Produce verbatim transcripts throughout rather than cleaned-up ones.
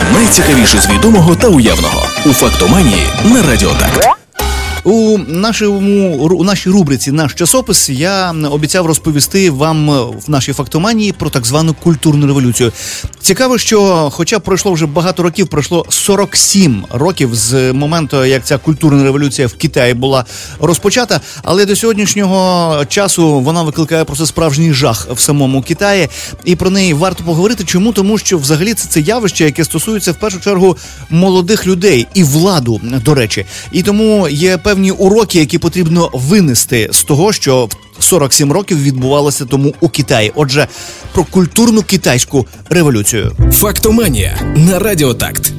Найцікавіше з відомого та уявного у «Фактоманії» на Радіо Так. У нашому у нашій рубриці «Наш часопис» я обіцяв розповісти вам в нашій фактоманії про так звану культурну революцію. Цікаво, що хоча пройшло вже багато років, пройшло сорок сім років з моменту, як ця культурна революція в Китаї була розпочата, але до сьогоднішнього часу вона викликає просто справжній жах в самому Китаї, і про неї варто поговорити. Чому? Тому що взагалі це, це явище, яке стосується в першу чергу молодих людей і владу, до речі. І тому є певні уроки, які потрібно винести з того, що сорок сім років відбувалося тому у Китаї. Отже, про культурну китайську революцію. «Фактоманія» на Радіо Такт.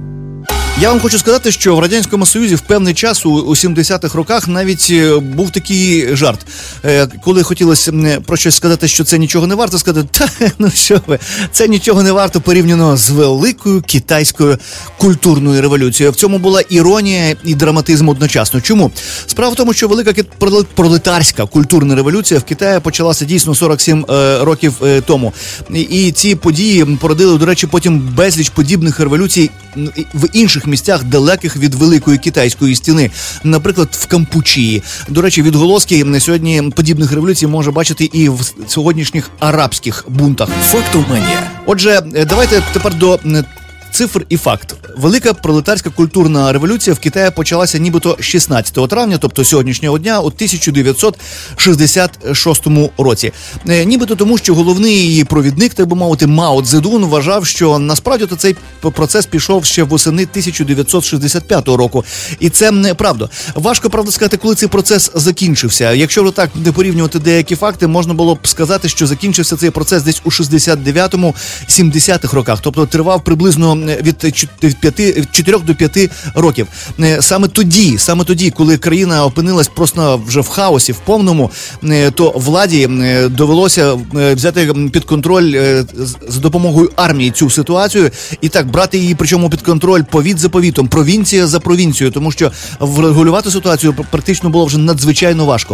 Я вам хочу сказати, що в Радянському Союзі в певний час у, у сімдесятих роках навіть був такий жарт. Е, коли хотілося про щось сказати, що це нічого не варто, сказати, та, ну що ви, це нічого не варто порівняно з великою китайською культурною революцією. В цьому була іронія і драматизм одночасно. Чому? Справа в тому, що велика пролетарська культурна революція в Китаї почалася дійсно сорок сім е, років е, тому. І, і ці події породили, до речі, потім безліч подібних революцій в інших місцях, далеких від Великої Китайської стіни. Наприклад, в Кампучії. До речі, відголоски на сьогодні подібних революцій можна бачити і в сьогоднішніх арабських бунтах. «Фактоманія». Отже, давайте тепер до цифр і факт. Велика пролетарська культурна революція в Китаї почалася нібито шістнадцятого травня, тобто сьогоднішнього дня, у тисяча дев'ятсот шістдесят шостому році. Е, нібито тому, що головний її провідник, так би мовити, Мао Цзедун вважав, що насправді то цей процес пішов ще восени тисяча дев'ятсот шістдесят п'ятого року. І це неправда. Важко, правда, сказати, коли цей процес закінчився. Якщо вже так не порівнювати деякі факти, можна було б сказати, що закінчився цей процес десь у шістдесят дев'ятому - сімдесятих роках. Тобто тривав приблизно від чотирьох до п'яти років. Саме тоді, саме тоді, коли країна опинилась просто вже в хаосі, в повному, то владі довелося взяти під контроль за допомогою армії цю ситуацію і так брати її, причому під контроль повіт за повітом, провінція за провінцією, тому що врегулювати ситуацію практично було вже надзвичайно важко.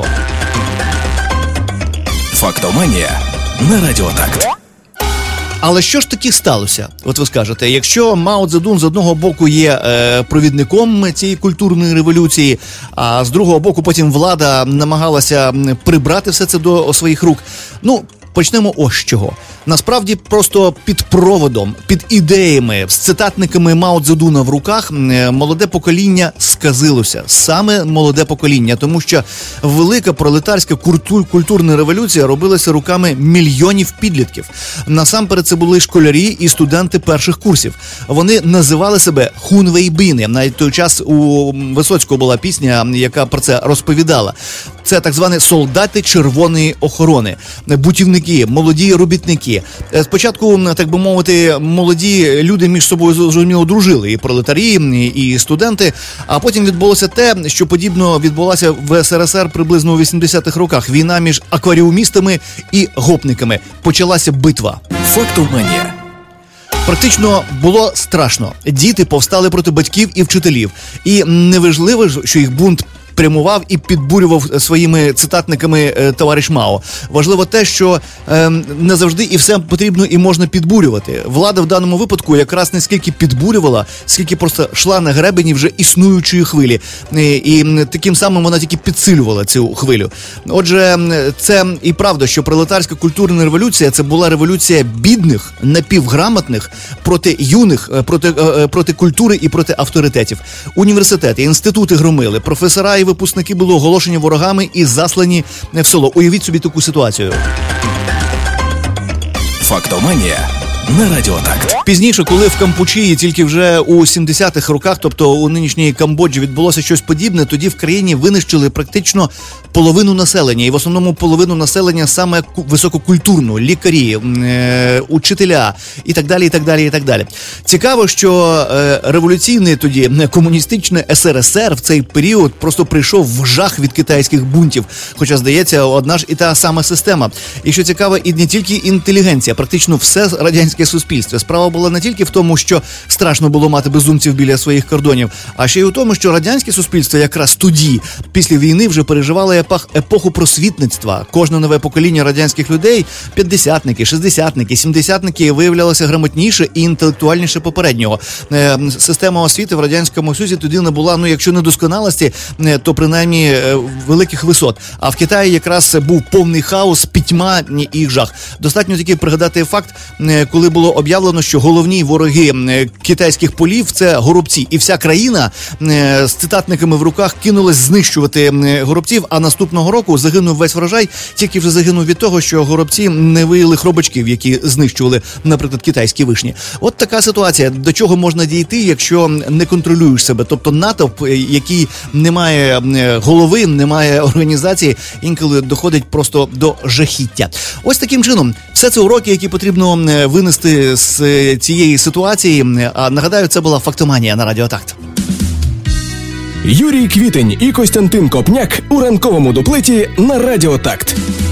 «Фактоманія» на Радіо Такт. Але що ж таки сталося? От ви скажете, якщо Мао Цзедун з одного боку є е, провідником цієї культурної революції, а з другого боку потім влада намагалася прибрати все це до своїх рук, ну, почнемо ось з чого. Насправді, просто під проводом, під ідеями, з цитатниками Мао Цзедуна в руках молоде покоління сказилося. Саме молоде покоління, тому що велика пролетарська культур, культурна революція робилася руками мільйонів підлітків. Насамперед це були школярі і студенти перших курсів. Вони називали себе хунвейбіни. Навіть в той час у Висоцького була пісня, яка про це розповідала. Це так звані солдати червоної охорони, бутівники, молоді робітники. Спочатку, так би мовити, молоді люди між собою зрозуміло дружили, і пролетарі, і студенти, а потім відбулося те, що подібно відбулося в ес ер ес ер приблизно у вісімдесятих роках. Війна між акваріумістами і гопниками. Почалася битва. «Фактоманія». Практично було страшно. Діти повстали проти батьків і вчителів. І неважливо, що їх бунт прямував і підбурював своїми цитатниками е, товариш Мао. Важливо те, що е, не завжди і все потрібно і можна підбурювати. Влада в даному випадку якраз не скільки підбурювала, скільки просто йшла на гребені вже існуючої хвилі. І, і таким самим вона тільки підсилювала цю хвилю. Отже, це і правда, що пролетарська культурна революція – це була революція бідних, напівграмотних проти юних, проти, е, проти культури і проти авторитетів. Університети, інститути громили, професора і випускники були оголошені ворогами і заслані в село. Уявіть собі таку ситуацію. «Фактоманія» на Радіо Такт. Пізніше, коли в Кампучії тільки вже у сімдесятих роках, тобто у нинішній Камбоджі, відбулося щось подібне, тоді в країні винищили практично половину населення, і в основному половину населення саме висококультурну, лікарі, е, учителя і так далі, і так далі, і так далі. Цікаво, що е, революційний тоді комуністичний ес ер ес ер в цей період просто прийшов в жах від китайських бунтів, хоча, здається, одна ж і та сама система. І що цікаво, і не тільки інтелігенція, практично все радянське радянське суспільство. Справа була не тільки в тому, що страшно було мати безумців біля своїх кордонів, а ще й у тому, що радянське суспільство якраз тоді, після війни, вже переживало епох, епоху просвітництва. Кожне нове покоління радянських людей, п'ятдесятники, шістдесятники, сімдесятники, виявлялося грамотніше і інтелектуальніше попереднього. Е, система освіти в Радянському Союзі тоді не була, ну, якщо не досконалості, е, то принаймні е, великих висот. А в Китаї якраз був повний хаос, пітьма і жах. Достатньо тільки пригадати факт, е, коли було об'явлено, що головні вороги е, китайських полів – це горобці. І вся країна е, з цитатниками в руках кинулась знищувати е, горобців, а наступного року загинув весь врожай, тільки вже загинув від того, що горобці не виїли хробачків, які знищували, наприклад, китайські вишні. От така ситуація. До чого можна дійти, якщо не контролюєш себе? Тобто натовп, який не має голови, не має організації, інколи доходить просто до жахіття. Ось таким чином. Все це уроки, які потрібно винести з цієї ситуації. А нагадаю, це була «Фактоманія» на Радіо Такт. Юрій Квітень і Костянтин Копняк у ранковому дуплеті на Радіо Такт.